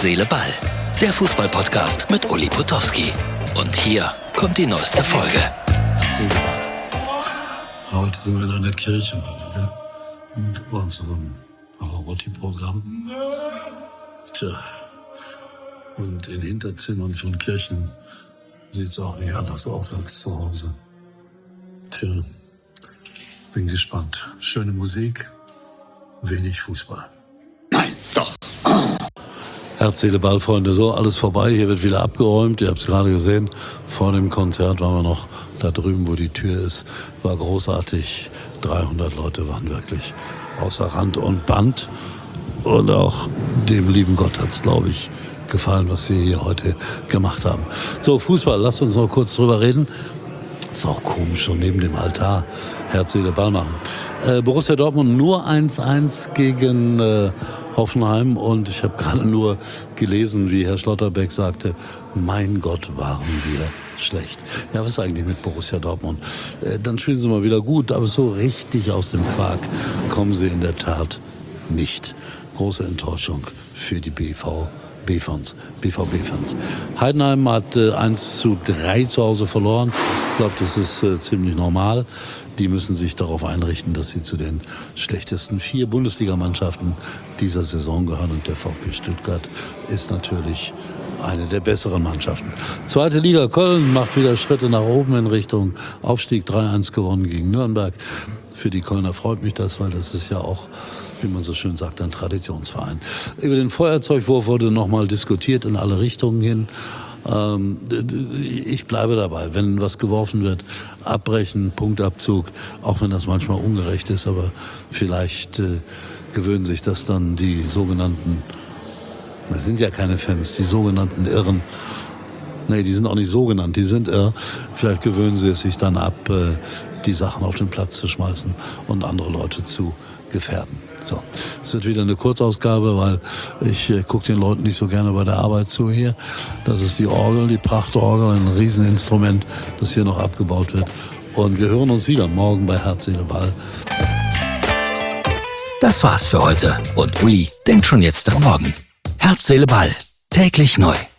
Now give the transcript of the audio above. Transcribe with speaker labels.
Speaker 1: Seele, Ball. Der Fußball-Podcast mit Uli Potowski. Und hier kommt die neueste Folge.
Speaker 2: Seele, Ball. Heute sind wir in einer Kirche mit unserem Pavarotti-Programm. Tja, und in Hinterzimmern von Kirchen sieht es auch nicht anders aus als zu Hause. Tja, bin gespannt. Schöne Musik, wenig Fußball.
Speaker 3: Nein, doch.
Speaker 2: Herz, Seele, Ball, Freunde, so, alles vorbei. Hier wird wieder abgeräumt. Ihr habt es gerade gesehen. Vor dem Konzert waren wir noch da drüben, wo die Tür ist. War großartig. 300 Leute waren wirklich außer Rand und Band. Und auch dem lieben Gott hat es, glaube ich, gefallen, was wir hier heute gemacht haben. So, Fußball, lasst uns noch kurz drüber reden. Ist auch komisch, so neben dem Altar Herz, Seele, Ball machen. Borussia Dortmund nur 1-1 gegen Hoffenheim, und ich habe gerade nur gelesen, wie Herr Schlotterbeck sagte, mein Gott, waren wir schlecht. Ja, was ist eigentlich mit Borussia Dortmund? Dann spielen sie mal wieder gut, aber so richtig aus dem Quark kommen sie in der Tat nicht. Große Enttäuschung für die BVB-Fans. Heidenheim hat 1-3 zu Hause verloren. Ich glaube, das ist ziemlich normal. Die müssen sich darauf einrichten, dass sie zu den schlechtesten 4 Bundesligamannschaften dieser Saison gehören. Und der VfB Stuttgart ist natürlich eine der besseren Mannschaften. Zweite Liga, Köln macht wieder Schritte nach oben in Richtung Aufstieg. 3-1 gewonnen gegen Nürnberg. Für die Kölner freut mich das, weil das ist ja auch, wie man so schön sagt, ein Traditionsverein. Über den Feuerzeugwurf wurde nochmal diskutiert in alle Richtungen hin. Ich bleibe dabei, wenn was geworfen wird, abbrechen, Punktabzug, auch wenn das manchmal ungerecht ist, aber vielleicht gewöhnen sich das dann die sogenannten, das sind ja keine Fans, die sogenannten Irren. Nee, die sind auch nicht so genannt, die sind irr. Vielleicht gewöhnen sie es sich dann ab, die Sachen auf den Platz zu schmeißen und andere Leute zu gefährden. So, es wird wieder eine Kurzausgabe, weil ich gucke den Leuten nicht so gerne bei der Arbeit zu hier. Das ist die Orgel, die Prachtorgel, ein Rieseninstrument, das hier noch abgebaut wird. Und wir hören uns wieder morgen bei Herz, Seele, Ball.
Speaker 1: Das war's für heute. Und Uli denkt schon jetzt am Morgen. Herz, Seele, Ball. Täglich neu.